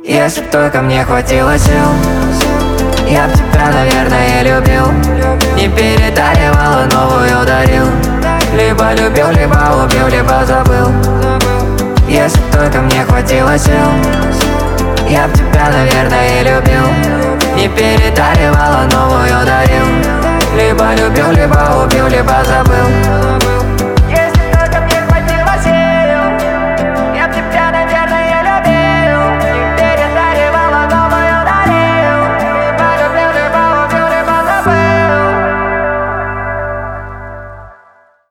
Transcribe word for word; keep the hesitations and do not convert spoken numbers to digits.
Если б только мне хватило сил, я б тебя, наверное, любил. Не передаривал, а новую дарил. Либо любил, либо убил, либо забыл. Если б только мне хватило сил, я б тебя, наверное, любил. Не передаривал, а новую дарил. Либо любил, либо убил, либо забыл.